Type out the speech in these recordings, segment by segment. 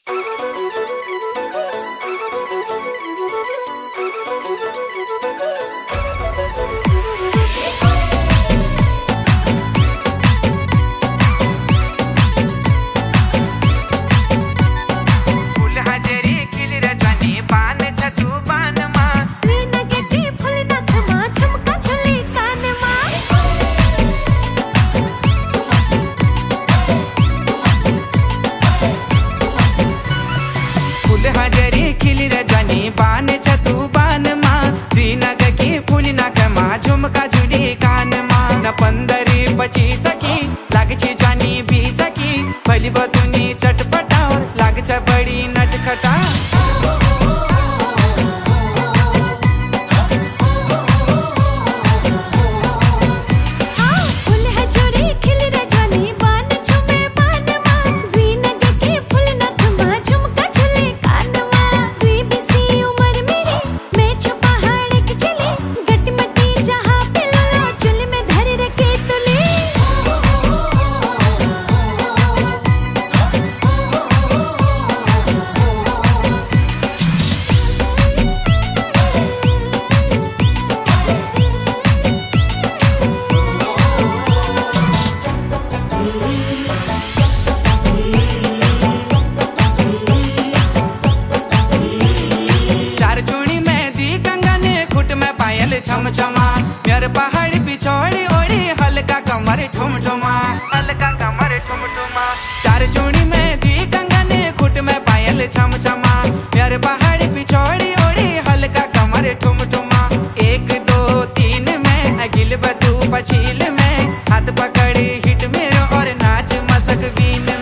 छमछमा मेर पहाड़ पिछोड़ी ओड़ी हल्का कमर ठुमठुमा, हल्का कमर ठुमठुमा। चार चूड़ी में दी कंगन खुट में पायल छमछमा मेर पहाड़ पिछोड़ी ओड़ी हल्का कमर ठुमठुमा। एक दो तीन में अगिल बतू पछील में हाथ पकड़ हिट मेरो और नाच मसक बीन में।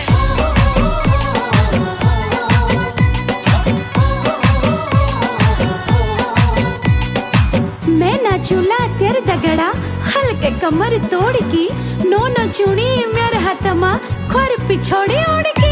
मैं नाचूला तेर दगड़ा हल्के कमर तोड़ की नो नचूनी मेरे हाथमा खोर पिछोड़ी ओढ़ की।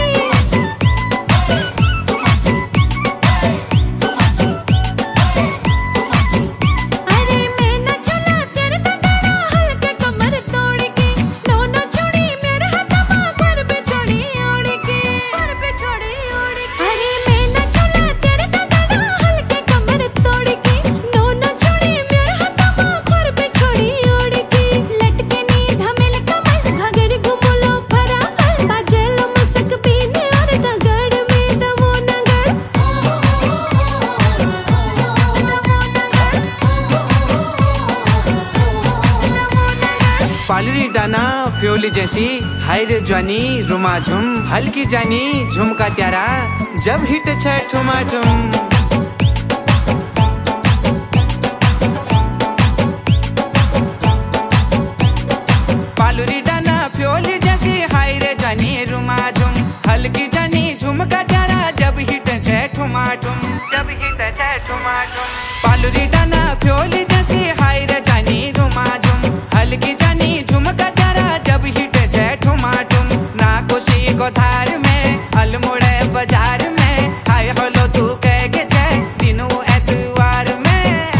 पालरी डाना फ्योली जैसी हाय रे ज्वानी रुमाझुम हल्की जानी झुमका त्यारा जब हिट छे ठुमाठुम। पालरी डाना फ्योली जैसी हाय रे जानी रुमाझुम हल्की जानी झुमका त्यारा जब हिट छे ठुमाठुम, जब हिट छे ठुमाठुम। पालरी डाना फ्योली जैसी हाय रे जानी रुमाझुम हल्की जानी झुमका त्यारा जब हिट जय ठुमाठुम। ना खुशी को धार में अल्मोड़े बाजार में हाय होलो तू कह के जय दिनू एतवार में।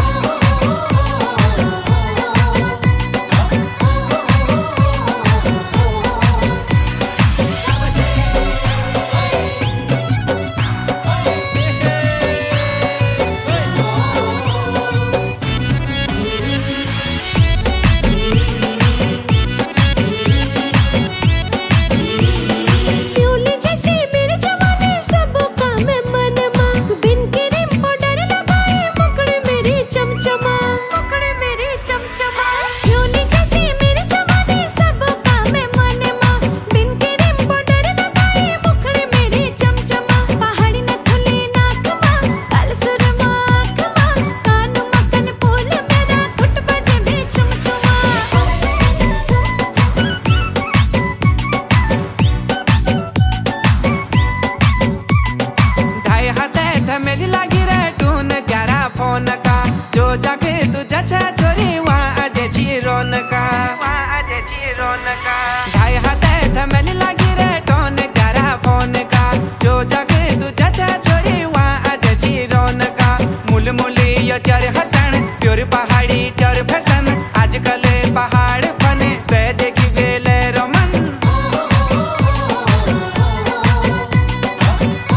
मेरी लागी रे टून त्यारा फोन का जो जाके तुझा छे चोरी वहाँ अजे जी रोन का, वहाँ अजे जी रोन का। ढाई हाथे थमेली लागी रे टून त्यारा फोन का जो जाके तुझा छे चोरी वहाँ अजे जी रोन का। मुल मुली यो चार हसन प्योर पहाड़ी चार फैशन आजकल पहाड़ फन वे देखी वेले रोमन।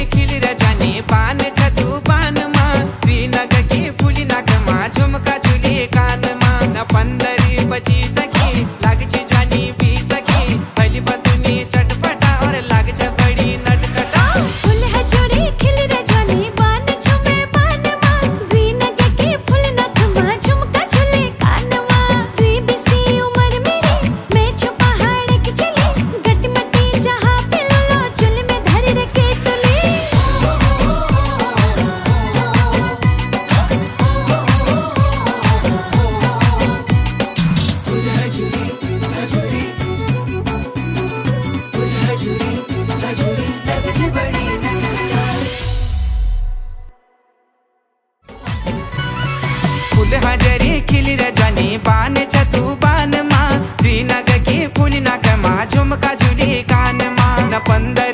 खिल रजनी पान छतु बान मा श्रीनग की फूली नाक मा झुमका झुली कान मा न पंदरी बची सकी लाग छी जानी भी सकी भली बतनी चटपटा और लाग छ बड़ी नटखटा फूल है जोड़ी खिल रजनी बान झुमे बान मा श्रीनग की फूल नख मा झुमका झुले कान मा दी बिसी उम्र मेरी मैं छु पहाड़ की चली गटमटी जहां पे लो चुल में धर रखे तुली फूल हजरी खिली रजनी बान छतु बान मा श्रीनग की फूली नाक मा झुमका झुली कान मा न पंदरी